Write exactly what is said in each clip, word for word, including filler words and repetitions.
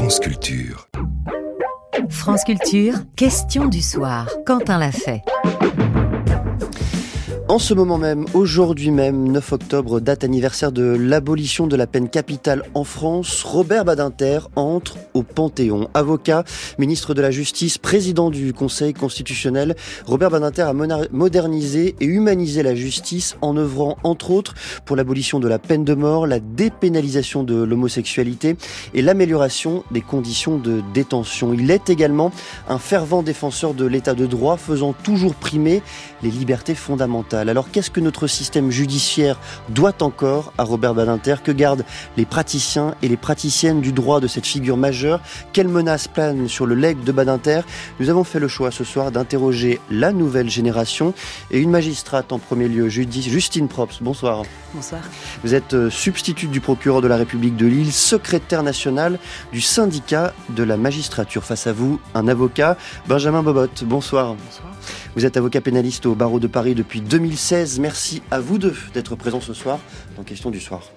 France Culture. France Culture, question du soir. Quentin l'a fait. En ce moment même, aujourd'hui même, neuf octobre, date anniversaire de l'abolition de la peine capitale en France, Robert Badinter entre au Panthéon. Avocat, ministre de la Justice, président du Conseil constitutionnel, Robert Badinter a modernisé et humanisé la justice en œuvrant entre autres pour l'abolition de la peine de mort, la dépénalisation de l'homosexualité et l'amélioration des conditions de détention. Il est également un fervent défenseur de l'état de droit, faisant toujours primer les libertés fondamentales. Alors qu'est-ce que notre système judiciaire doit encore à Robert Badinter? Que gardent les praticiens et les praticiennes du droit de cette figure majeure? Quelles menaces planent sur le legs de Badinter? Nous avons fait le choix ce soir d'interroger la nouvelle génération et une magistrate en premier lieu, Justine Probst. Bonsoir. Bonsoir. Vous êtes substitute du procureur de la République de Lille, secrétaire national du syndicat de la magistrature. Face à vous, un avocat, Benjamin Bobot. Bonsoir. Bonsoir. Vous êtes avocat pénaliste au barreau de Paris depuis deux mille seize. Merci à vous deux d'être présents ce soir dans Question du soir.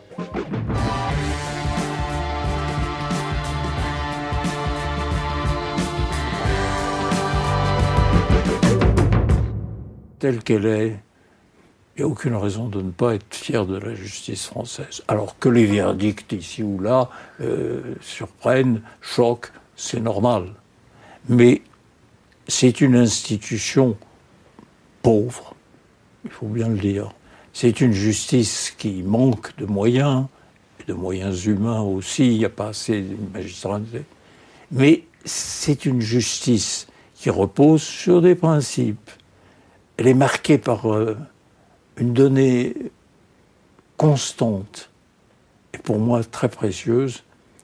Telle qu'elle est, il n'y a aucune raison de ne pas être fier de la justice française. Alors que les verdicts ici ou là euh, surprennent, choquent, c'est normal. Mais c'est une institution pauvre, il faut bien le dire. C'est une justice qui manque de moyens, et de moyens humains aussi, il n'y a pas assez de magistrats. Mais c'est une justice qui repose sur des principes. Elle est marquée par euh, une donnée constante, et pour moi très précieuse.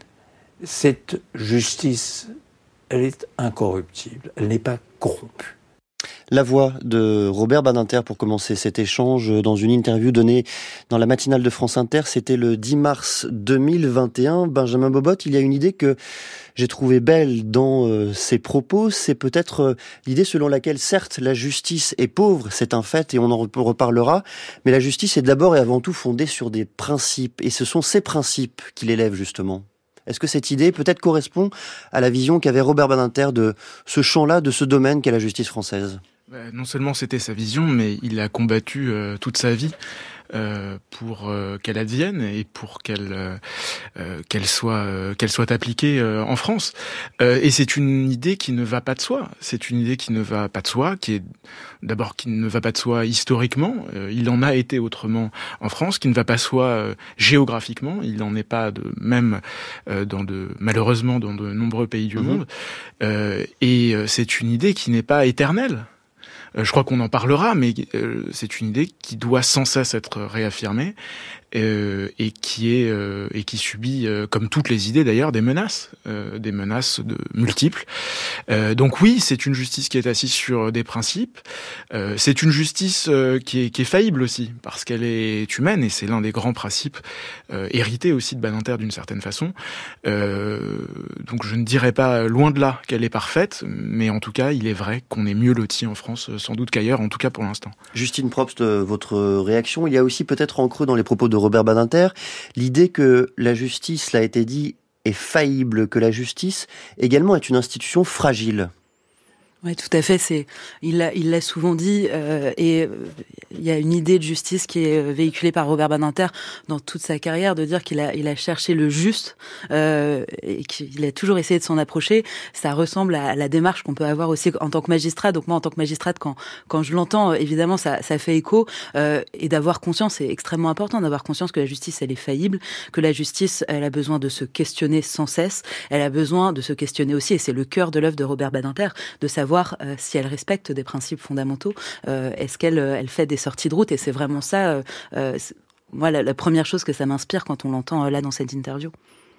Cette justice, elle est incorruptible, elle n'est pas corrompue. La voix de Robert Badinter pour commencer cet échange dans une interview donnée dans la matinale de France Inter. C'était le dix mars deux mille vingt et un. Benjamin Bobot, il y a une idée que j'ai trouvée belle dans euh, ses propos. C'est peut-être euh, l'idée selon laquelle, certes, la justice est pauvre, c'est un fait et on en reparlera, mais la justice est d'abord et avant tout fondée sur des principes. Et ce sont ces principes qui l'élèvent justement. Est-ce que cette idée peut-être correspond à la vision qu'avait Robert Badinter de ce champ-là, de ce domaine qu'est la justice française ? Non seulement c'était sa vision, mais il a combattu euh, toute sa vie euh, pour euh, qu'elle advienne et pour qu'elle euh, qu'elle soit euh, qu'elle soit appliquée euh, en France. Euh, et c'est une idée qui ne va pas de soi. C'est une idée qui ne va pas de soi, qui est d'abord qui ne va pas de soi historiquement. Euh, il en a été autrement en France, qui ne va pas de soi euh, géographiquement. Il n'en est pas de même euh, dans de malheureusement dans de nombreux pays du mmh. monde. Euh, et euh, c'est une idée qui n'est pas éternelle. Je crois qu'on en parlera, mais euh, c'est une idée qui doit sans cesse être réaffirmée euh, et qui est euh, et qui subit, euh, comme toutes les idées d'ailleurs, des menaces, euh, des menaces de multiples. Euh, donc oui, c'est une justice qui est assise sur des principes. Euh, c'est une justice euh, qui est qui est faillible aussi parce qu'elle est humaine et c'est l'un des grands principes euh, hérités aussi de Badinter d'une certaine façon. Euh, donc je ne dirais pas loin de là qu'elle est parfaite, mais en tout cas, il est vrai qu'on est mieux loti en France sans doute qu'ailleurs, en tout cas pour l'instant. Justine Probst, votre réaction, il y a aussi peut-être en creux dans les propos de Robert Badinter l'idée que la justice, l'a été dit, est faillible, que la justice également est une institution fragile. Oui, tout à fait. C'est, il l'a, il l'a souvent dit, euh, et euh, il y a une idée de justice qui est véhiculée par Robert Badinter dans toute sa carrière, de dire qu'il a, il a cherché le juste euh, et qu'il a toujours essayé de s'en approcher. Ça ressemble à la démarche qu'on peut avoir aussi en tant que magistrat. Donc moi, en tant que magistrate, quand quand je l'entends, évidemment, ça, ça fait écho. Euh, et d'avoir conscience, c'est extrêmement important d'avoir conscience que la justice, elle est faillible, que la justice, elle a besoin de se questionner sans cesse. Elle a besoin de se questionner aussi, et c'est le cœur de l'œuvre de Robert Badinter, de savoir Euh, si elle respecte des principes fondamentaux, euh, est-ce qu'elle euh, elle fait des sorties de route, et c'est vraiment ça, euh, euh, moi, la, la première chose que ça m'inspire quand on l'entend euh, là dans cette interview.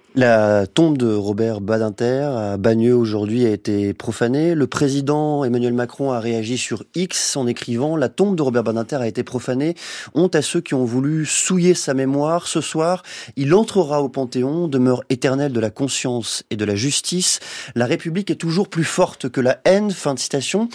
La tombe de Robert Badinter à Bagneux aujourd'hui a été profanée. Le président Emmanuel Macron a réagi sur X en écrivant « La tombe de Robert Badinter a été profanée. Honte à ceux qui ont voulu souiller sa mémoire. Ce soir, il entrera au Panthéon, demeure éternelle de la conscience et de la justice. La République est toujours plus forte que la haine. » Fin de citation.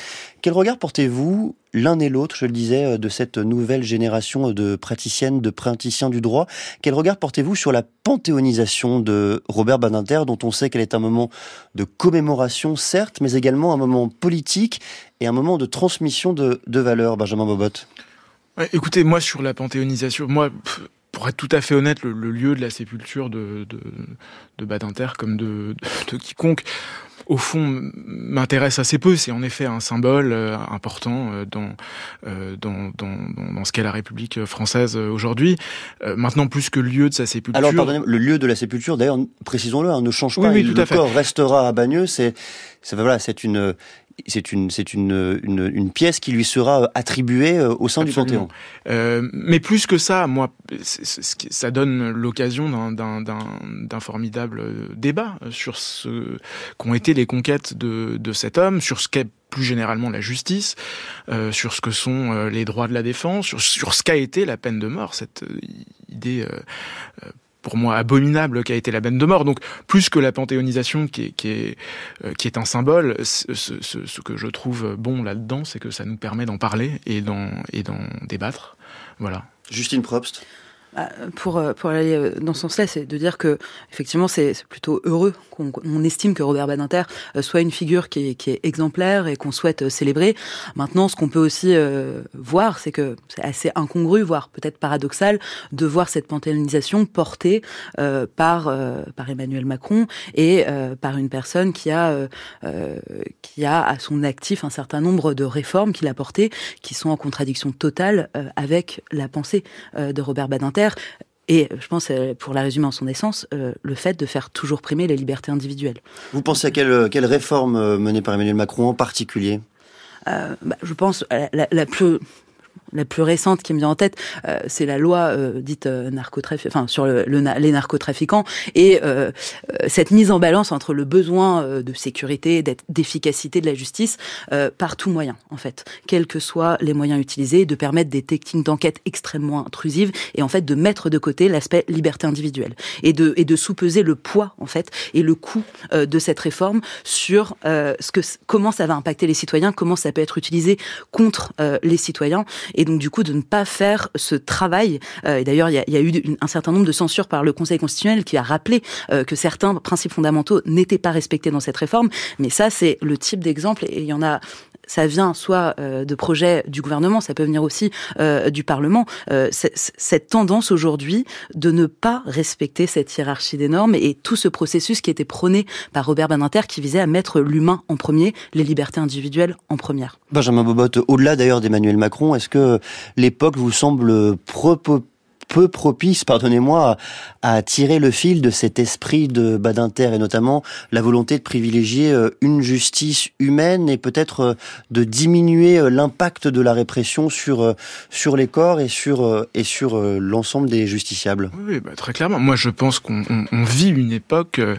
Quel regard portez-vous, l'un et l'autre, je le disais, de cette nouvelle génération de praticiennes, de praticiens du droit? Quel regard portez-vous sur la panthéonisation de Robert Badinter, dont on sait qu'elle est un moment de commémoration, certes, mais également un moment politique et un moment de transmission de, de valeurs, Benjamin Bobot? Ouais, écoutez, moi, sur la panthéonisation, moi... Pff, pour être tout à fait honnête, le, le lieu de la sépulture de, de, de Badinter, comme de, de, de quiconque, au fond, m'intéresse assez peu. C'est en effet un symbole euh, important euh, dans, euh, dans, dans, dans ce qu'est la République française euh, aujourd'hui. Euh, maintenant, plus que le lieu de sa sépulture... Alors, pardonnez-moi, le lieu de la sépulture, d'ailleurs, précisons-le, hein, ne change pas. Oui, oui, le tout à fait. corps restera à Bagneux. C'est, c'est, voilà, c'est une... C'est une, c'est une, une, une pièce qui lui sera attribuée au sein Absolument. du Panthéon. Euh, mais plus que ça, moi, c'est, c'est, ça donne l'occasion d'un, d'un, d'un, d'un formidable débat sur ce qu'ont été les conquêtes de, de cet homme, sur ce qu'est plus généralement la justice, euh, sur ce que sont euh, les droits de la défense, sur, sur ce qu'a été la peine de mort, cette euh, idée euh, euh, pour moi abominable qu'a été la peine de mort. Donc plus que la panthéonisation qui est, qui est, euh, qui est un symbole, ce, ce, ce que je trouve bon là-dedans, c'est que ça nous permet d'en parler et d'en, et d'en débattre. Voilà. Justine Probst. Pour, pour aller dans ce sens-là, c'est de dire que effectivement c'est, c'est plutôt heureux qu'on, qu'on estime que Robert Badinter soit une figure qui est, qui est exemplaire et qu'on souhaite célébrer. Maintenant, ce qu'on peut aussi euh, voir, c'est que c'est assez incongru, voire peut-être paradoxal, de voir cette panthéonisation portée euh, par euh, par Emmanuel Macron et euh, par une personne qui a euh, euh, qui a à son actif un certain nombre de réformes qu'il a portées, qui sont en contradiction totale euh, avec la pensée euh, de Robert Badinter. Et je pense, pour la résumer en son essence, euh, le fait de faire toujours primer les libertés individuelles. Vous pensez à quelle, quelle réforme menée par Emmanuel Macron en particulier ? euh, bah, Je pense à la, la plus... La plus récente qui me vient en tête, euh, c'est la loi euh, dite euh, narcotrafic, enfin sur le, le, les narcotrafiquants et euh, euh, cette mise en balance entre le besoin euh, de sécurité, d'efficacité de la justice euh, par tout moyen, en fait, quels que soient les moyens utilisés, de permettre des techniques d'enquête extrêmement intrusives et en fait de mettre de côté l'aspect liberté individuelle et de et de sous-peser le poids en fait et le coût euh, de cette réforme sur euh, ce que comment ça va impacter les citoyens, comment ça peut être utilisé contre euh, les citoyens. Et donc, du coup, de ne pas faire ce travail. Euh, et d'ailleurs, il y a, y a eu une, un certain nombre de censures par le Conseil constitutionnel qui a rappelé euh, que certains principes fondamentaux n'étaient pas respectés dans cette réforme. Mais ça, c'est le type d'exemple. Et il y en a... Ça vient soit euh, de projets du gouvernement, ça peut venir aussi euh, du Parlement. Euh, cette tendance aujourd'hui de ne pas respecter cette hiérarchie des normes et tout ce processus qui était prôné par Robert Badinter qui visait à mettre l'humain en premier, les libertés individuelles en première. Benjamin Bobot, au-delà d'ailleurs d'Emmanuel Macron, est-ce que l'époque vous semble propos peu propice, pardonnez-moi, à, à tirer le fil de cet esprit de Badinter et notamment la volonté de privilégier une justice humaine et peut-être de diminuer l'impact de la répression sur sur les corps et sur et sur l'ensemble des justiciables. Oui, bah, très clairement. Moi, je pense qu'on on, on vit une époque euh,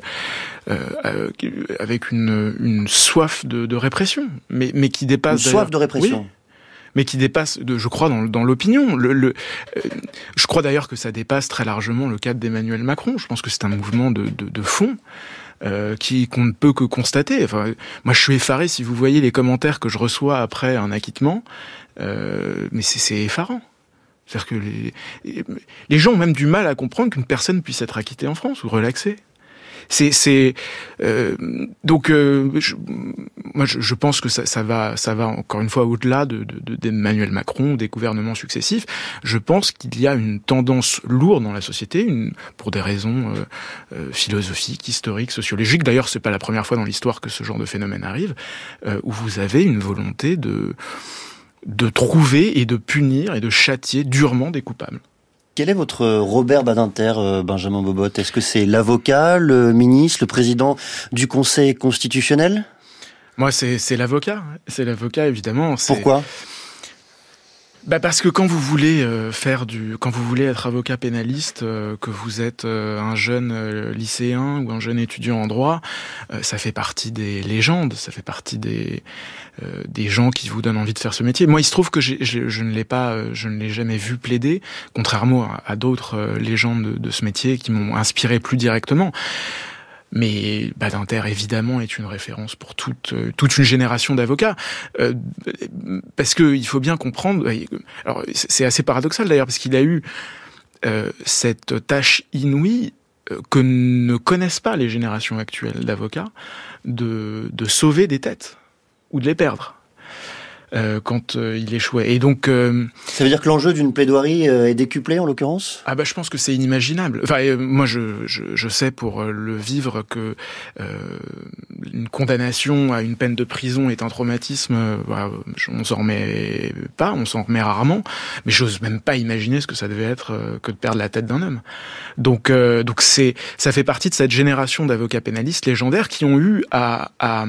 euh, avec une, une soif de, de répression, mais mais qui dépasse une soif de répression. Oui. Mais qui dépasse, de, je crois, dans, dans l'opinion. Le, le, euh, je crois d'ailleurs que ça dépasse très largement le cadre d'Emmanuel Macron. Je pense que c'est un mouvement de, de, de fond euh, qui qu'on ne peut que constater. Enfin, moi, je suis effaré si vous voyez les commentaires que je reçois après un acquittement. Euh, mais c'est, c'est effarant. C'est-à-dire que les, les gens ont même du mal à comprendre qu'une personne puisse être acquittée en France ou relaxée. C'est, c'est euh, donc euh, je, moi je, je pense que ça, ça va, ça va encore une fois au-delà de, de, d'Emmanuel Macron, des gouvernements successifs. Je pense qu'il y a une tendance lourde dans la société, une, pour des raisons euh, euh, philosophiques, historiques, sociologiques. D'ailleurs, c'est pas la première fois dans l'histoire que ce genre de phénomène arrive, euh, où vous avez une volonté de de trouver et de punir et de châtier durement des coupables. Quel est votre Robert Badinter, Benjamin Bobot ? Est-ce que c'est l'avocat, le ministre, le président du Conseil constitutionnel ? Moi, c'est, c'est l'avocat. C'est l'avocat, évidemment. C'est... Pourquoi ? Bah parce que quand vous voulez euh, faire du, quand vous voulez être avocat pénaliste, euh, que vous êtes euh, un jeune euh, lycéen ou un jeune étudiant en droit, euh, ça fait partie des légendes, ça fait partie des euh, des gens qui vous donnent envie de faire ce métier. Moi, il se trouve que j'ai, je, je ne l'ai pas, euh, je ne l'ai jamais vu plaider, contrairement à, à d'autres euh, légendes de, de ce métier qui m'ont inspiré plus directement. Mais Badinter, évidemment, est une référence pour toute toute une génération d'avocats, euh, parce que il faut bien comprendre. Alors, c'est assez paradoxal d'ailleurs, parce qu'il a eu euh, cette tâche inouïe euh, que ne connaissent pas les générations actuelles d'avocats, de de sauver des têtes ou de les perdre. Euh, quand euh, il échouait. Et donc, euh, ça veut dire que l'enjeu d'une plaidoirie euh, est décuplé en l'occurrence ? Ah bah je pense que c'est inimaginable. Enfin, euh, moi je, je je sais pour euh, le vivre que euh, une condamnation à une peine de prison est un traumatisme. Euh, bah, on s'en remet pas, on s'en remet rarement. Mais j'ose même pas imaginer ce que ça devait être euh, que de perdre la tête d'un homme. Donc euh, donc c'est ça fait partie de cette génération d'avocats pénalistes légendaires qui ont eu à à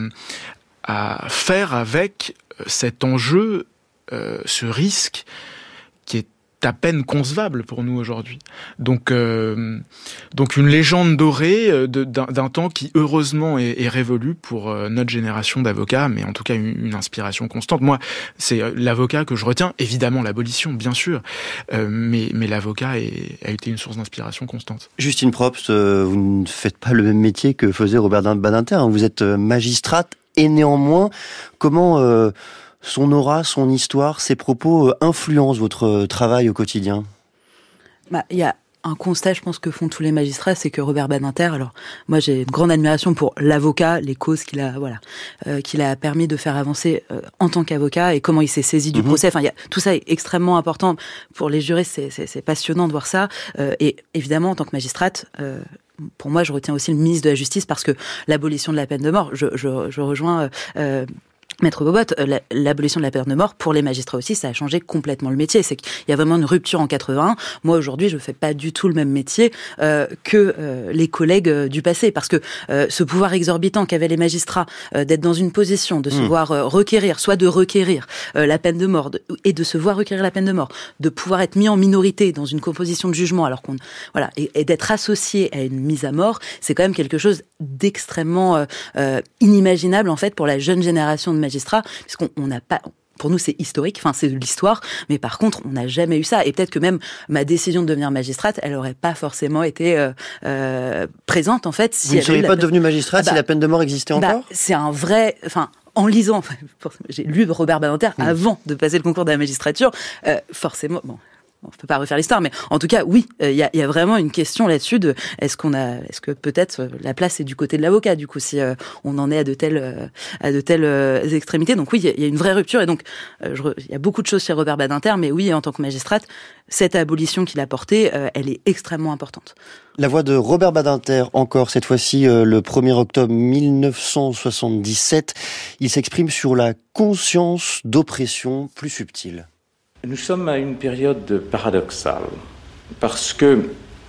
à faire avec cet enjeu, euh, ce risque qui est à peine concevable pour nous aujourd'hui. Donc, euh, donc une légende dorée de, d'un, d'un temps qui heureusement est, est révolu pour euh, notre génération d'avocats, mais en tout cas une, une inspiration constante. Moi, c'est l'avocat que je retiens, évidemment l'abolition, bien sûr, euh, mais, mais l'avocat est, a été une source d'inspiration constante. Justine Probst, euh, vous ne faites pas le même métier que faisait Robert Badinter, hein. Vous êtes magistrate. Et néanmoins, comment euh, son aura, son histoire, ses propos euh, influencent votre travail au quotidien ? Bah, il y a un constat, je pense, que font tous les magistrats, c'est que Robert Badinter, alors moi j'ai une grande admiration pour l'avocat, les causes qu'il a, voilà, euh, qu'il a permis de faire avancer euh, en tant qu'avocat et comment il s'est saisi du mmh. procès. Enfin, il y a, tout ça est extrêmement important pour les juristes. C'est, c'est, c'est passionnant de voir ça. Euh, et évidemment, en tant que magistrate. Euh, Pour moi, je retiens aussi le ministre de la Justice parce que l'abolition de la peine de mort, je, je, je rejoins euh, Maître Bobot, l'abolition de la peine de mort, pour les magistrats aussi, ça a changé complètement le métier. C'est qu'il y a vraiment une rupture en quatre-vingt-un. Moi, aujourd'hui, je ne fais pas du tout le même métier euh, que euh, les collègues euh, du passé. Parce que euh, ce pouvoir exorbitant qu'avaient les magistrats euh, d'être dans une position de se mmh. voir euh, requérir, soit de requérir euh, la peine de mort, de, et de se voir requérir la peine de mort, de pouvoir être mis en minorité dans une composition de jugement, alors qu'on, voilà, et, et d'être associé à une mise à mort, c'est quand même quelque chose d'extrêmement euh, euh, inimaginable, en fait, pour la jeune génération de magistrats, puisqu'on n'a pas... Pour nous, c'est historique, enfin, c'est de l'histoire, mais par contre, on n'a jamais eu ça. Et peut-être que même ma décision de devenir magistrate, elle n'aurait pas forcément été euh, euh, présente, en fait. Si Vous ne seriez pas peine... devenue magistrate ah bah, si la peine de mort existait bah, encore ? C'est un vrai... Enfin, en lisant... J'ai lu Robert Badinter mmh. avant de passer le concours de la magistrature. Euh, forcément... Bon. On ne peut pas refaire l'histoire, mais en tout cas, oui, il euh, y, a, y a vraiment une question là-dessus de est-ce qu'on a, est-ce que peut-être euh, la place est du côté de l'avocat, du coup, si euh, on en est à de telles, euh, à de telles euh, extrémités. Donc oui, il y, y a une vraie rupture, et donc il euh, y a beaucoup de choses chez Robert Badinter, mais oui, en tant que magistrate, cette abolition qu'il a portée, euh, elle est extrêmement importante. La voix de Robert Badinter, encore cette fois-ci euh, le premier octobre mille neuf cent soixante-dix-sept, il s'exprime sur la conscience d'oppression plus subtile. Nous sommes à une période paradoxale, parce que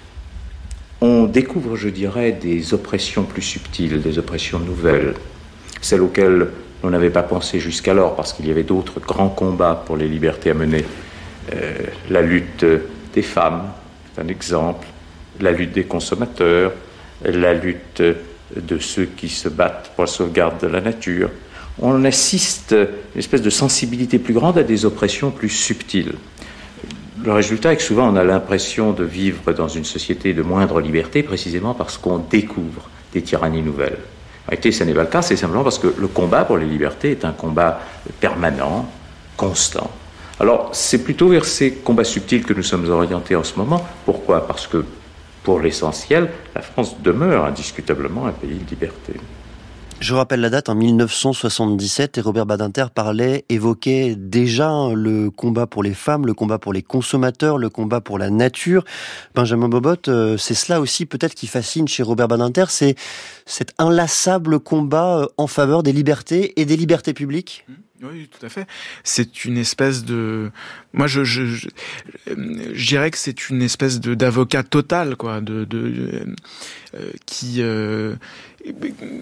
on découvre, je dirais, des oppressions plus subtiles, des oppressions nouvelles, celles auxquelles on n'avait pas pensé jusqu'alors, parce qu'il y avait d'autres grands combats pour les libertés à mener. Euh, la lutte des femmes, c'est un exemple, la lutte des consommateurs, la lutte de ceux qui se battent pour la sauvegarde de la nature. On assiste à une espèce de sensibilité plus grande à des oppressions plus subtiles. Le résultat est que souvent on a l'impression de vivre dans une société de moindre liberté, précisément parce qu'on découvre des tyrannies nouvelles. En réalité, ce n'est pas le cas, c'est simplement parce que le combat pour les libertés est un combat permanent, constant. Alors, c'est plutôt vers ces combats subtils que nous sommes orientés en ce moment. Pourquoi ? Parce que, pour l'essentiel, la France demeure indiscutablement un pays de liberté. Je rappelle la date, en mille neuf cent soixante-dix-sept, et Robert Badinter parlait, évoquait déjà le combat pour les femmes, le combat pour les consommateurs, le combat pour la nature. Benjamin Bobot, c'est cela aussi peut-être qui fascine chez Robert Badinter, c'est cet inlassable combat en faveur des libertés et des libertés publiques. Oui, tout à fait. C'est une espèce de, moi, je, je, je, je dirais que c'est une espèce de d'avocat total, quoi, de, de, euh, qui, euh,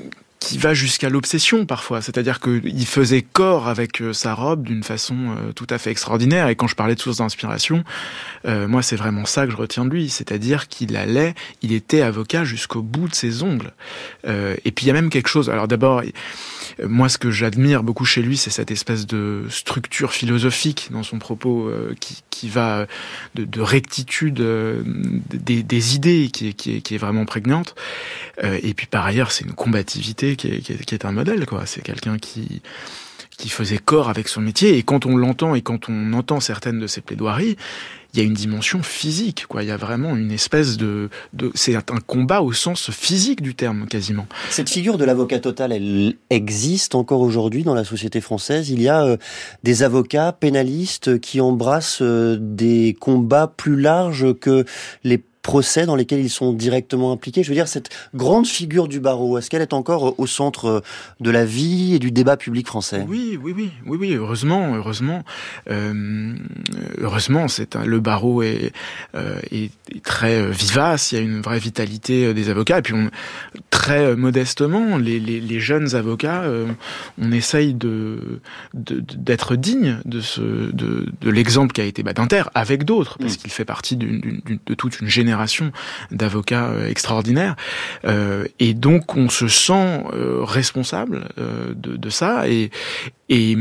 qui va jusqu'à l'obsession parfois. C'est-à-dire qu'il faisait corps avec euh, sa robe d'une façon euh, tout à fait extraordinaire. Et quand je parlais de source d'inspiration, euh, moi c'est vraiment ça que je retiens de lui. C'est-à-dire qu'il allait, il était avocat jusqu'au bout de ses ongles. Euh, et puis il y a même quelque chose. Alors d'abord, euh, moi ce que j'admire beaucoup chez lui, c'est cette espèce de structure philosophique dans son propos euh, qui, qui va de, de rectitude euh, des, des idées qui, qui, qui est vraiment prégnante. Euh, et puis par ailleurs, c'est une combativité qui est, qui est, qui est un modèle, quoi. C'est quelqu'un qui qui faisait corps avec son métier. Et quand on l'entend et quand on entend certaines de ses plaidoiries, il y a une dimension physique, quoi. Il y a vraiment une espèce de, de, c'est un combat au sens physique du terme, quasiment. Cette figure de l'avocat total, elle existe encore aujourd'hui dans la société française. Il y a euh, des avocats pénalistes qui embrassent euh, des combats plus larges que les procès dans lesquels ils sont directement impliqués. Je veux dire, cette grande figure du barreau, est-ce qu'elle est encore au centre de la vie et du débat public français ? Oui, oui, oui, oui, oui, heureusement, heureusement, euh, heureusement, c'est un, le barreau est, euh, est, est très vivace. Il y a une vraie vitalité des avocats. Et puis, on, très modestement, les, les, les jeunes avocats, euh, on essaye de, de d'être digne de ce, de, de l'exemple qui a été Badinter, avec d'autres, parce mmh. qu'il fait partie d'une, d'une, de toute une génération d'avocats euh, extraordinaires, euh, et donc on se sent euh, responsable euh, de, de ça, et, et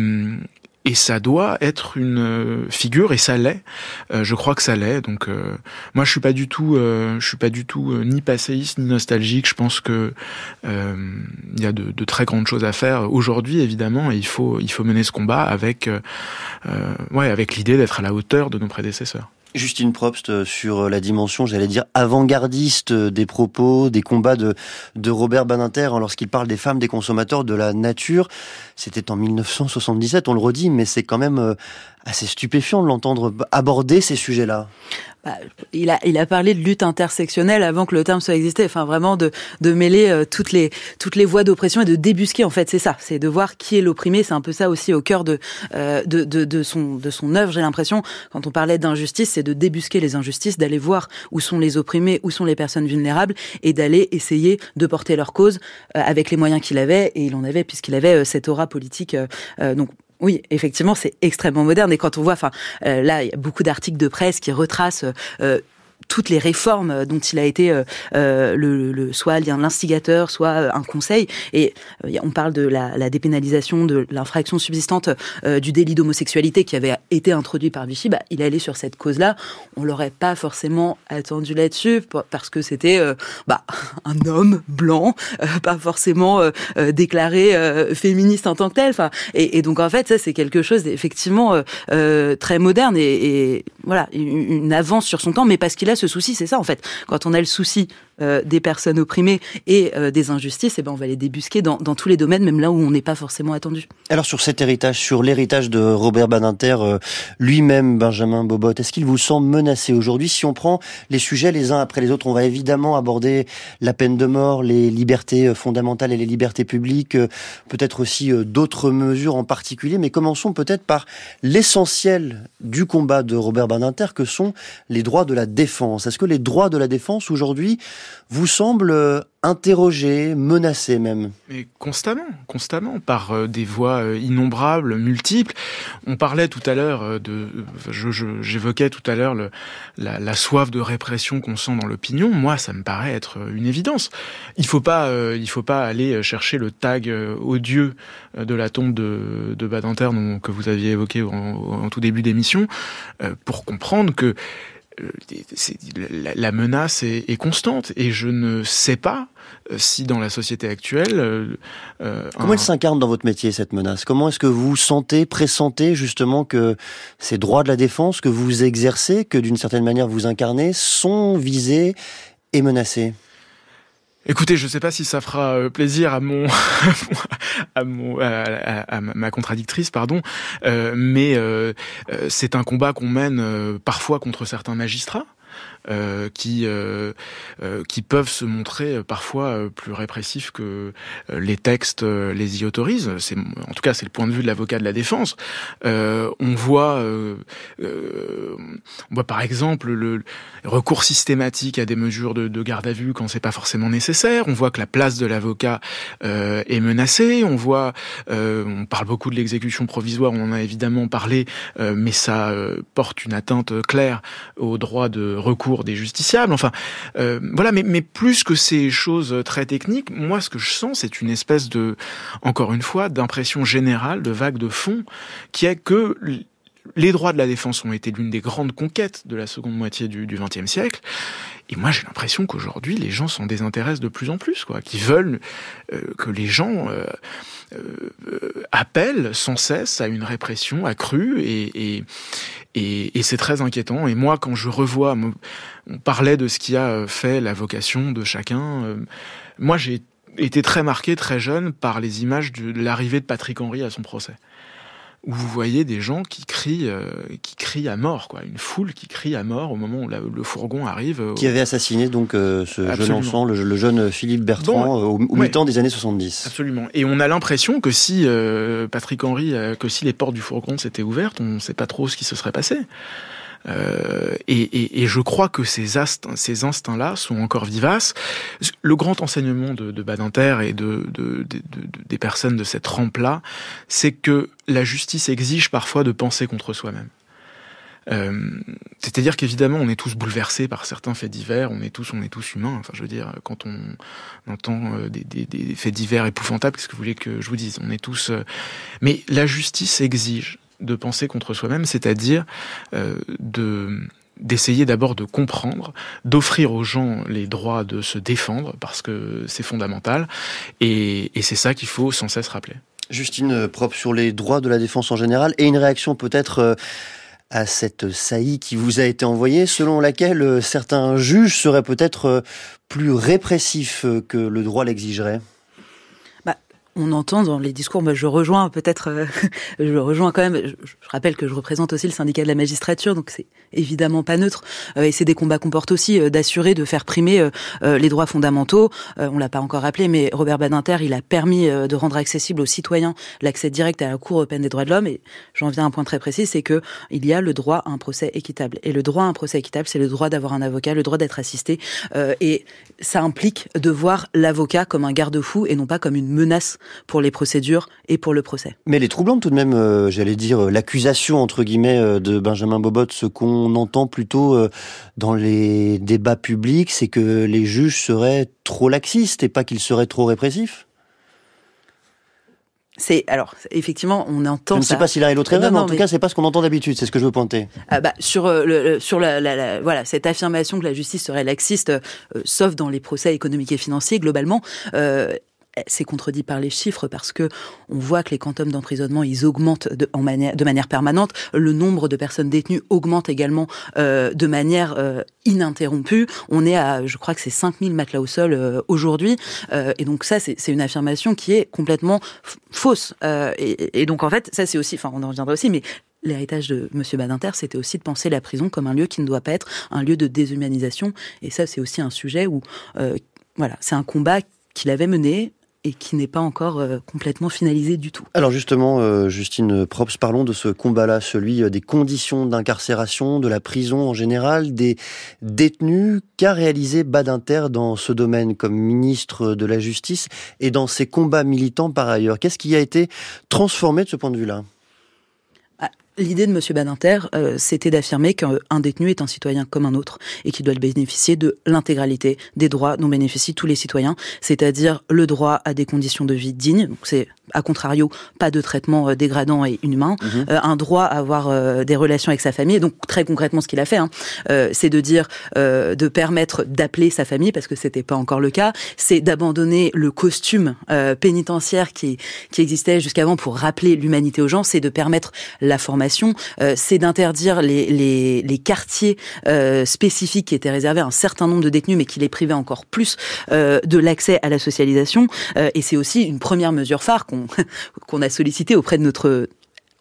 et ça doit être une figure, et ça l'est. Euh, je crois que ça l'est. Donc euh, moi je suis pas du tout, euh, je suis pas du tout euh, ni passéiste ni nostalgique. Je pense que euh, il y a de, de très grandes choses à faire aujourd'hui, évidemment, et il faut il faut mener ce combat avec euh, ouais avec l'idée d'être à la hauteur de nos prédécesseurs. Justine Probst, sur la dimension, j'allais dire, avant-gardiste des propos, des combats de, de Robert Badinter, lorsqu'il parle des femmes, des consommateurs, de la nature. C'était en mille neuf cent soixante-dix-sept, on le redit, mais c'est quand même assez stupéfiant de l'entendre aborder ces sujets-là. Bah, il a il a parlé de lutte intersectionnelle avant que le terme soit existé, enfin vraiment de de mêler euh, toutes les toutes les voies d'oppression et de débusquer, en fait, c'est ça, c'est de voir qui est l'opprimé. C'est un peu ça aussi au cœur de euh, de de de son de son œuvre. J'ai l'impression, quand on parlait d'injustice, c'est de débusquer les injustices, d'aller voir où sont les opprimés, où sont les personnes vulnérables, et d'aller essayer de porter leur cause euh, avec les moyens qu'il avait, et il en avait puisqu'il avait euh, cette aura politique. Euh, euh, donc oui, effectivement, c'est extrêmement moderne. Et quand on voit, enfin, euh, là, il y a beaucoup d'articles de presse qui retracent euh, toutes les réformes dont il a été euh, euh, le, le soit l'instigateur, soit un conseil. Et euh, on parle de la, la dépénalisation de l'infraction subsistante euh, du délit d'homosexualité qui avait été introduit par Vichy. Bah, il est allé sur cette cause-là. On l'aurait pas forcément attendu là-dessus parce que c'était euh, bah, un homme blanc, euh, pas forcément euh, euh, déclaré euh, féministe en tant que tel. Enfin, et, et donc en fait, ça c'est quelque chose d'effectivement euh, euh, très moderne et, et voilà, une, une avance sur son temps, mais parce qu'il a ce souci, c'est ça en fait. Quand on a le souci euh, des personnes opprimées et euh, des injustices, eh ben on va les débusquer dans, dans tous les domaines, même là où on n'est pas forcément attendu. Alors sur cet héritage, sur l'héritage de Robert Badinter, euh, lui-même, Benjamin Bobot, est-ce qu'il vous semble menacé aujourd'hui? Si on prend les sujets les uns après les autres, on va évidemment aborder la peine de mort, les libertés fondamentales et les libertés publiques, euh, peut-être aussi euh, d'autres mesures en particulier, mais commençons peut-être par l'essentiel du combat de Robert Badinter, que sont les droits de la défense. Est-ce que les droits de la défense aujourd'hui vous semblent interrogés, menacés même? Mais constamment, constamment, par euh, des voies euh, innombrables, multiples. On parlait tout à l'heure euh, de, je, je, j'évoquais tout à l'heure le, la, la soif de répression qu'on sent dans l'opinion. Moi, ça me paraît être une évidence. Il faut pas, euh, il faut pas aller chercher le tag euh, odieux euh, de la tombe de, de Badinter, dont, que vous aviez évoqué en, en tout début d'émission, euh, pour comprendre que C'est, la, la menace est, est constante, et je ne sais pas si dans la société actuelle... Euh, Comment un... elle s'incarne dans votre métier, cette menace? Comment est-ce que vous sentez, pressentez justement que ces droits de la défense que vous exercez, que d'une certaine manière vous incarnez, sont visés et menacés? Écoutez, je sais pas si ça fera plaisir à mon à mon à, à, à ma contradictrice, pardon, euh, mais euh, c'est un combat qu'on mène euh, parfois contre certains magistrats. euh, qui euh, euh, qui peuvent se montrer euh, parfois euh, plus répressifs que euh, les textes euh, les y autorisent. C'est, en tout cas, c'est le point de vue de l'avocat de la défense. Euh, on voit, euh, euh, on voit par exemple le, le recours systématique à des mesures de, de garde à vue quand c'est pas forcément nécessaire. On voit que la place de l'avocat euh, est menacée. On voit, euh, on parle beaucoup de l'exécution provisoire. On en a évidemment parlé, euh, mais ça euh, porte une atteinte claire au droit de recours des justiciables. Enfin, euh, voilà. Mais, mais plus que ces choses très techniques, moi, ce que je sens, c'est une espèce de, encore une fois, d'impression générale, de vague de fond, qui est que les droits de la défense ont été l'une des grandes conquêtes de la seconde moitié du vingtième siècle. Et moi, j'ai l'impression qu'aujourd'hui, les gens s'en désintéressent de plus en plus, quoi. Qu'ils veulent euh, que les gens euh, euh, appellent sans cesse à une répression accrue, et, et, et, et c'est très inquiétant. Et moi, quand je revois, on parlait de ce qui a fait la vocation de chacun. Euh, moi, j'ai été très marqué, très jeune, par les images de l'arrivée de Patrick Henry à son procès, où vous voyez des gens qui crient, euh, qui crient à mort, quoi, une foule qui crie à mort au moment où la, le fourgon arrive. Euh, qui avait assassiné donc euh, ce Absolument. jeune enfant, le, le jeune Philippe Bertrand, bon, euh, au, au ouais. mi-temps des années soixante-dix. Absolument. Et on a l'impression que si euh, Patrick Henry, euh, que si les portes du fourgon s'étaient ouvertes, on ne sait pas trop ce qui se serait passé. Euh, et, et, et je crois que ces, instincts, ces instincts-là sont encore vivaces. Le grand enseignement de, de Badinter et de, de, de, de, des personnes de cette trempe-là, c'est que la justice exige parfois de penser contre soi-même. Euh, c'est-à-dire qu'évidemment, on est tous bouleversés par certains faits divers. On est tous, on est tous humains. Enfin, je veux dire, quand on entend des, des, des faits divers épouvantables, qu'est-ce que vous voulez que je vous dise ? On est tous. Euh... Mais la justice exige de penser contre soi-même, c'est-à-dire euh, de d'essayer d'abord de comprendre, d'offrir aux gens les droits de se défendre, parce que c'est fondamental, et, et c'est ça qu'il faut sans cesse rappeler. Justine Probst, sur les droits de la défense en général, et une réaction peut-être euh, à cette saillie qui vous a été envoyée, selon laquelle euh, certains juges seraient peut-être euh, plus répressifs euh, que le droit l'exigerait. On entend dans les discours, moi je rejoins peut-être, euh, je rejoins quand même, je, je rappelle que je représente aussi le syndicat de la magistrature, donc c'est évidemment pas neutre, euh, et c'est des combats qu'on porte aussi, euh, d'assurer, de faire primer euh, euh, les droits fondamentaux. Euh, on l'a pas encore rappelé, mais Robert Badinter, il a permis euh, de rendre accessible aux citoyens l'accès direct à la Cour européenne des droits de l'homme, et j'en viens à un point très précis, c'est que il y a le droit à un procès équitable. Et le droit à un procès équitable, c'est le droit d'avoir un avocat, le droit d'être assisté, euh, et ça implique de voir l'avocat comme un garde-fou et non pas comme une menace pour les procédures et pour le procès. Mais elle est troublante tout de même, euh, j'allais dire, euh, l'accusation, entre guillemets, euh, de Benjamin Bobot, ce qu'on entend plutôt euh, dans les débats publics, c'est que les juges seraient trop laxistes et pas qu'ils seraient trop répressifs. C'est, alors, effectivement, on entend ça. Je ne sais ça. pas si l'un et l'autre est vrai, non, mais non, en tout mais... cas, c'est pas ce qu'on entend d'habitude, c'est ce que je veux pointer. Ah bah, sur, euh, le, sur la, la, la, voilà, cette affirmation que la justice serait laxiste, euh, sauf dans les procès économiques et financiers, globalement, euh, c'est contredit par les chiffres parce que on voit que les quantums d'emprisonnement ils augmentent de, en manière, de manière permanente. Le nombre de personnes détenues augmente également euh, de manière euh, ininterrompue. On est à, je crois que c'est cinq mille matelas au sol euh, aujourd'hui, euh, et donc ça c'est, c'est une affirmation qui est complètement f- fausse. Euh, et, et donc en fait ça c'est aussi, enfin on en reviendra aussi, mais l'héritage de Monsieur Badinter, c'était aussi de penser la prison comme un lieu qui ne doit pas être un lieu de déshumanisation. Et ça c'est aussi un sujet où, euh, voilà, c'est un combat qu'il avait mené et qui n'est pas encore euh, complètement finalisé du tout. Alors justement, euh, Justine Probst, parlons de ce combat-là, celui des conditions d'incarcération, de la prison en général, des détenus. Qu'a réalisé Badinter dans ce domaine comme ministre de la Justice et dans ses combats militants par ailleurs ? Qu'est-ce qui a été transformé de ce point de vue-là ? L'idée de Monsieur Badinter, euh, c'était d'affirmer qu'un détenu est un citoyen comme un autre et qu'il doit bénéficier de l'intégralité des droits dont bénéficient tous les citoyens, c'est-à-dire le droit à des conditions de vie dignes, donc c'est à contrario pas de traitement euh, dégradant et inhumain, mmh. euh, un droit à avoir euh, des relations avec sa famille. Et donc très concrètement, ce qu'il a fait, hein, euh, c'est de dire, euh, de permettre d'appeler sa famille parce que c'était pas encore le cas, c'est d'abandonner le costume euh, pénitentiaire qui qui existait jusqu'avant pour rappeler l'humanité aux gens, c'est de permettre la formation. Euh, c'est d'interdire les, les, les quartiers euh, spécifiques qui étaient réservés à un certain nombre de détenus, mais qui les privaient encore plus euh, de l'accès à la socialisation. Euh, et c'est aussi une première mesure phare qu'on, qu'on a sollicitée auprès de notre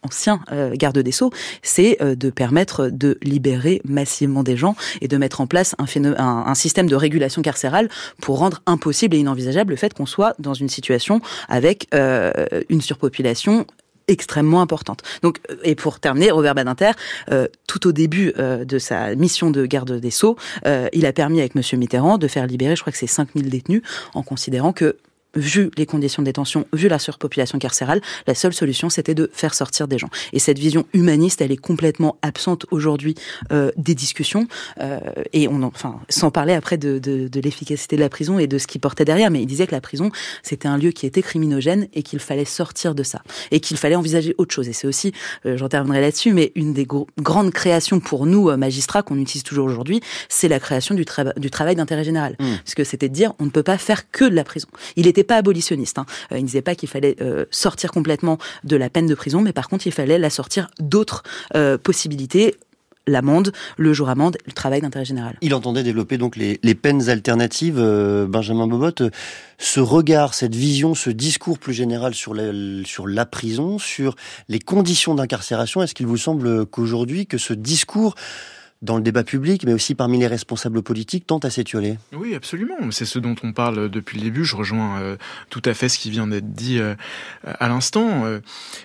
ancien euh, garde des Sceaux, c'est euh, de permettre de libérer massivement des gens et de mettre en place un, phénom- un, un système de régulation carcérale pour rendre impossible et inenvisageable le fait qu'on soit dans une situation avec euh, une surpopulation extrêmement importante. Donc, et pour terminer, Robert Badinter, euh, tout au début euh, de sa mission de garde des Sceaux, euh, il a permis avec Monsieur Mitterrand de faire libérer, je crois que c'est cinq mille détenus, en considérant que vu les conditions de détention, vu la surpopulation carcérale, la seule solution, c'était de faire sortir des gens. Et cette vision humaniste, elle est complètement absente aujourd'hui euh, des discussions. Euh, et on, en, enfin, sans parler après de, de, de l'efficacité de la prison et de ce qui portait derrière. Mais il disait que la prison, c'était un lieu qui était criminogène et qu'il fallait sortir de ça. Et qu'il fallait envisager autre chose. Et c'est aussi, euh, j'interviendrai là-dessus, mais une des gros, grandes créations pour nous, euh, magistrats, qu'on utilise toujours aujourd'hui, c'est la création du, tra- du travail d'intérêt général. Mmh. Parce que c'était de dire, on ne peut pas faire que de la prison. Il était pas abolitionniste. Hein. Euh, il ne disait pas qu'il fallait euh, sortir complètement de la peine de prison, mais par contre, il fallait la sortir d'autres euh, possibilités. L'amende, le jour amende, le travail d'intérêt général. Il entendait développer donc les, les peines alternatives. Euh, Benjamin Bobot, euh, ce regard, cette vision, ce discours plus général sur la, sur la prison, sur les conditions d'incarcération, est-ce qu'il vous semble qu'aujourd'hui, que ce discours dans le débat public, mais aussi parmi les responsables politiques, tente à s'étioler? Oui, absolument. C'est ce dont on parle depuis le début. Je rejoins euh, tout à fait ce qui vient d'être dit euh, à l'instant. Euh,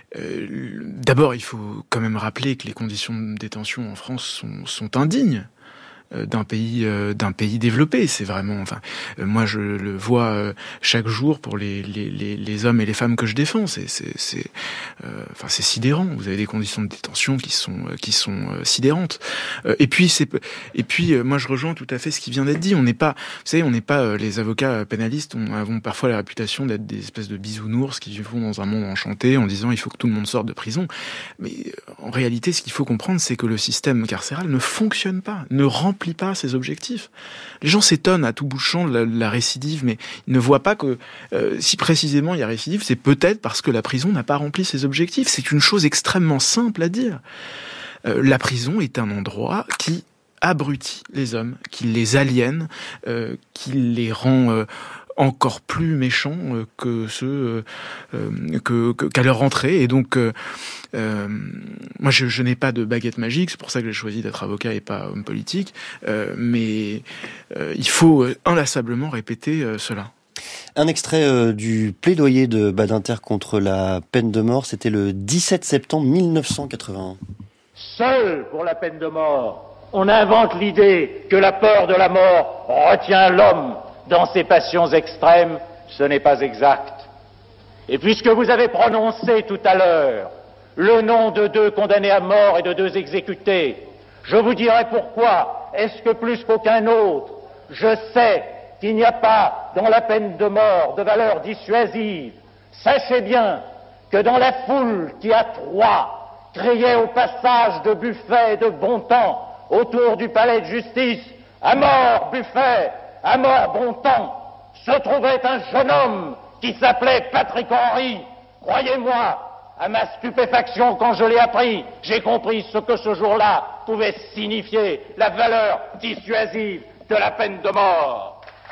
euh, d'abord, il faut quand même rappeler que les conditions de détention en France sont, sont indignes d'un pays euh, d'un pays développé. C'est vraiment, enfin, euh, moi je le vois euh, chaque jour pour les, les les les hommes et les femmes que je défends. C'est c'est c'est euh, enfin c'est sidérant. Vous avez des conditions de détention qui sont euh, qui sont euh, sidérantes. Euh, et puis c'est et puis euh, moi je rejoins tout à fait ce qui vient d'être dit. On n'est pas, vous savez, on n'est pas euh, les avocats pénalistes. On avons parfois la réputation d'être des espèces de bisounours qui vivent dans un monde enchanté en disant il faut que tout le monde sorte de prison. Mais euh, en réalité, ce qu'il faut comprendre, c'est que le système carcéral ne fonctionne pas, ne remplit pas ses objectifs. Les gens s'étonnent à tout bout de champ de la, la récidive, mais ils ne voient pas que euh, si précisément il y a récidive, c'est peut-être parce que la prison n'a pas rempli ses objectifs. C'est une chose extrêmement simple à dire. Euh, la prison est un endroit qui abrutit les hommes, qui les aliène, euh, qui les rend euh, encore plus méchants euh, que ceux euh, que, que, qu'à leur rentrée. Et donc, euh, euh, moi, je, je n'ai pas de baguette magique. C'est pour ça que j'ai choisi d'être avocat et pas homme politique. Euh, mais euh, il faut inlassablement répéter euh, cela. Un extrait euh, du plaidoyer de Badinter contre la peine de mort, c'était le dix-sept septembre mille neuf cent quatre-vingt-un. Seul pour la peine de mort, on invente l'idée que la peur de la mort retient l'homme dans ses passions extrêmes. Ce n'est pas exact. Et puisque vous avez prononcé tout à l'heure le nom de deux condamnés à mort et de deux exécutés, je vous dirai pourquoi est-ce que plus qu'aucun autre, je sais qu'il n'y a pas dans la peine de mort de valeur dissuasive. Sachez bien que dans la foule qui à Troyes criait au passage de Buffet et de Bontemps autour du palais de justice « À mort, Buffet! À mort, Bontemps !» se trouvait un jeune homme qui s'appelait Patrick Henry. Croyez-moi, à ma stupéfaction quand je l'ai appris, j'ai compris ce que ce jour-là pouvait signifier la valeur dissuasive de la peine de mort.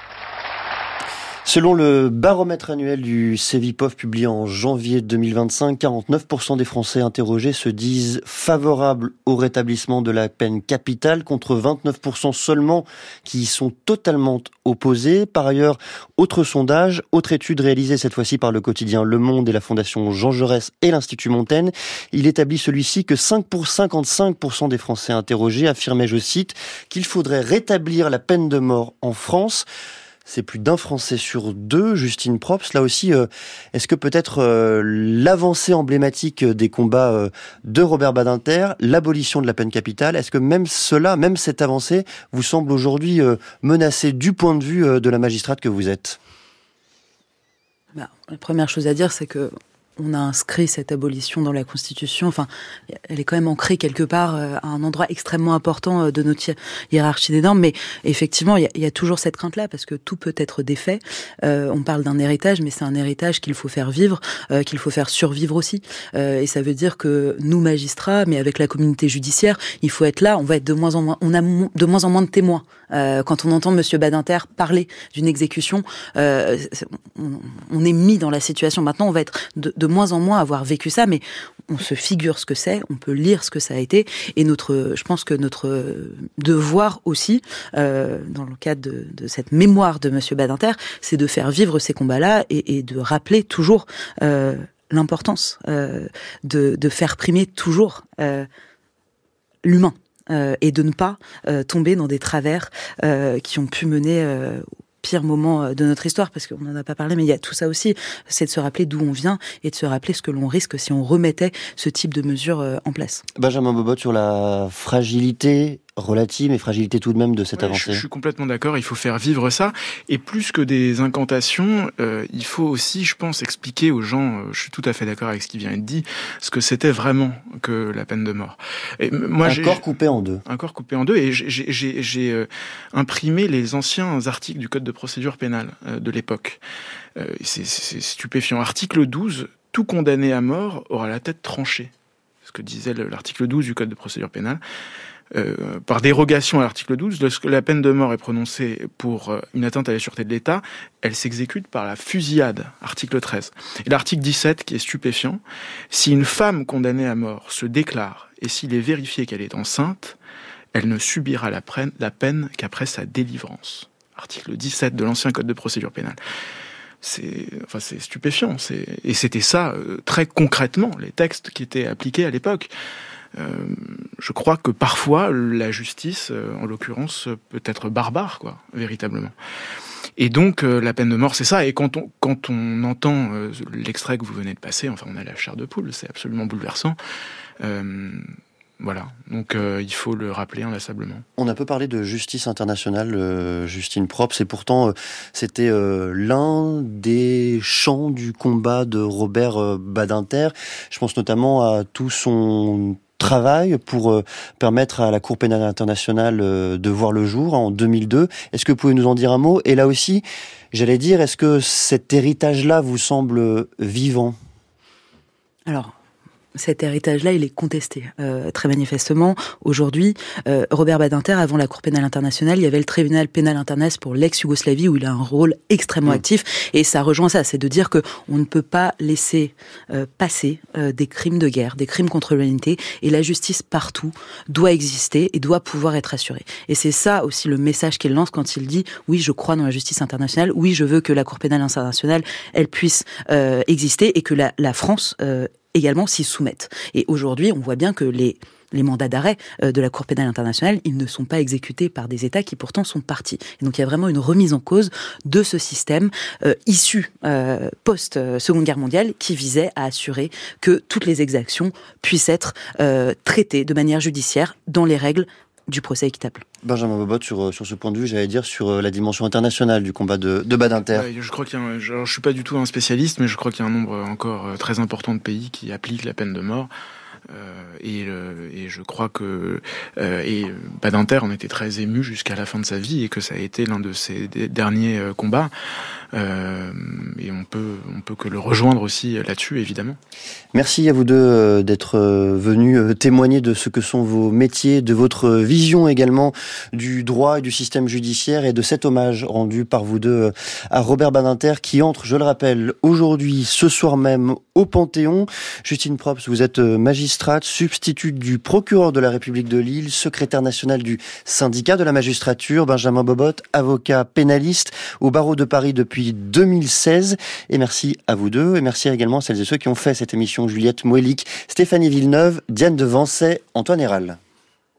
Selon le baromètre annuel du Cevipof publié en janvier deux mille vingt-cinq, quarante-neuf pour cent des Français interrogés se disent favorables au rétablissement de la peine capitale, contre vingt-neuf pour cent seulement qui y sont totalement opposés. Par ailleurs, autre sondage, autre étude réalisée cette fois-ci par le quotidien Le Monde et la Fondation Jean Jaurès et l'Institut Montaigne. Il établit celui-ci que cinq pour cinquante-cinq pour cent des Français interrogés affirmaient, je cite, qu'il faudrait rétablir la peine de mort en France. C'est plus d'un Français sur deux, Justine Props. Là aussi, euh, est-ce que peut-être euh, l'avancée emblématique des combats euh, de Robert Badinter, l'abolition de la peine capitale, est-ce que même cela, même cette avancée, vous semble aujourd'hui euh, menacée du point de vue euh, de la magistrate que vous êtes? Bah, la première chose à dire, c'est que on a inscrit cette abolition dans la Constitution. Enfin, elle est quand même ancrée quelque part à un endroit extrêmement important de notre hiérarchie des normes. Mais effectivement, il y a, il y a toujours cette crainte-là parce que tout peut être défait. Euh, on parle d'un héritage, mais c'est un héritage qu'il faut faire vivre, euh, qu'il faut faire survivre aussi. Euh, et ça veut dire que nous, magistrats, mais avec la communauté judiciaire, il faut être là. On va être de moins en moins, on a de moins en moins de témoins. Euh, quand on entend Monsieur Badinter parler d'une exécution, euh, on, on est mis dans la situation. Maintenant, on va être de, de de moins en moins avoir vécu ça, mais on se figure ce que c'est, on peut lire ce que ça a été, et notre, je pense que notre devoir aussi, euh, dans le cadre de, de cette mémoire de Monsieur Badinter, c'est de faire vivre ces combats-là et, et de rappeler toujours euh, l'importance euh, de, de faire primer toujours euh, l'humain euh, et de ne pas euh, tomber dans des travers euh, qui ont pu mener euh, pire moment de notre histoire, parce qu'on n'en a pas parlé, mais il y a tout ça aussi, c'est de se rappeler d'où on vient et de se rappeler ce que l'on risque si on remettait ce type de mesures en place. Benjamin Bobot, sur la fragilité relative et fragilité tout de même de cette ouais, avancée. Je, je suis complètement d'accord, il faut faire vivre ça, et plus que des incantations, euh, il faut aussi, je pense, expliquer aux gens, euh, je suis tout à fait d'accord avec ce qui vient d'être dit, ce que c'était vraiment que la peine de mort. Et moi, un j'ai, corps coupé en deux. Un corps coupé en deux, et j'ai, j'ai, j'ai euh, imprimé les anciens articles du Code de procédure pénale euh, de l'époque. Euh, c'est, c'est stupéfiant. Article douze, tout condamné à mort aura la tête tranchée. Ce que disait l'article douze du Code de procédure pénale. Euh, par dérogation à l'article douze, lorsque la peine de mort est prononcée pour euh, une atteinte à la sûreté de l'État, elle s'exécute par la fusillade, article treize. Et l'article dix-sept, qui est stupéfiant, si une femme condamnée à mort se déclare et s'il est vérifié qu'elle est enceinte, elle ne subira la, peine, la peine qu'après sa délivrance. Article dix-sept de l'ancien Code de procédure pénale. C'est, enfin, c'est stupéfiant. C'est, et c'était ça, euh, très concrètement, les textes qui étaient appliqués à l'époque. Euh, je crois que parfois la justice, euh, en l'occurrence, peut être barbare, quoi, véritablement. Et donc euh, la peine de mort, c'est ça. Et quand on quand on entend euh, l'extrait que vous venez de passer, enfin, on a la chair de poule, c'est absolument bouleversant. Euh, Voilà, donc euh, il faut le rappeler inlassablement. On a peu parlé de justice internationale, euh, Justine Probst, et pourtant euh, c'était euh, l'un des champs du combat de Robert euh, Badinter. Je pense notamment à tout son travail pour euh, permettre à la Cour pénale internationale euh, de voir le jour en deux mille deux. Est-ce que vous pouvez nous en dire un mot ? Et là aussi, j'allais dire, est-ce que cet héritage-là vous semble vivant ? Alors, cet héritage-là, il est contesté, euh, très manifestement. Aujourd'hui, euh, Robert Badinter, avant la Cour pénale internationale, il y avait le tribunal pénal international pour l'ex-Yougoslavie, où il a un rôle extrêmement mmh. actif, et ça rejoint ça, c'est de dire que on ne peut pas laisser euh, passer euh, des crimes de guerre, des crimes contre l'humanité, et la justice partout doit exister et doit pouvoir être assurée. Et c'est ça aussi le message qu'il lance quand il dit « Oui, je crois dans la justice internationale, oui, je veux que la Cour pénale internationale, elle puisse euh, exister, et que la, la France... Euh, également s'y soumettent. Et aujourd'hui, on voit bien que les, les mandats d'arrêt de la Cour pénale internationale, ils ne sont pas exécutés par des États qui pourtant sont partis. Et donc il y a vraiment une remise en cause de ce système euh, issu euh, post-Seconde Guerre mondiale qui visait à assurer que toutes les exactions puissent être euh, traitées de manière judiciaire dans les règles du procès équitable. Benjamin Bobot, sur, sur ce point de vue, j'allais dire sur la dimension internationale du combat de, de Badinter. Ouais, je crois qu'il y a un, je, je suis pas du tout un spécialiste, mais je crois qu'il y a un nombre encore très important de pays qui appliquent la peine de mort. Euh, et, le, et je crois que euh, et Badinter en était très ému jusqu'à la fin de sa vie, et que ça a été l'un de ses derniers euh, combats. Euh, et on peut, on peut que le rejoindre aussi là-dessus, évidemment. Merci à vous deux euh, d'être euh, venus euh, témoigner de ce que sont vos métiers, de votre vision également du droit et du système judiciaire, et de cet hommage rendu par vous deux euh, à Robert Badinter, qui entre, je le rappelle, aujourd'hui, ce soir même, au Panthéon. Justine Probst, vous êtes euh, magistrate, substitute du procureur de la République de Lille, secrétaire national du syndicat de la magistrature. Benjamin Bobot, avocat pénaliste au barreau de Paris depuis deux mille seize. Et merci à vous deux, et merci également à celles et ceux qui ont fait cette émission: Juliette Moellic, Stéphanie Villeneuve, Diane de Vancey, Antoine Héral.